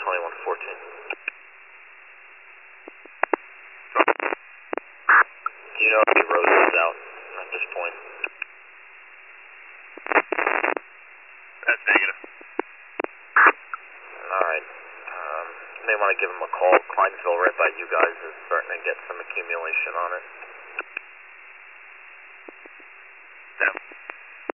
2114. Do you know if the road is out at this point? That's negative. Alright. You may want to give them a call. Kleinville right by you guys is starting to get some accumulation on it.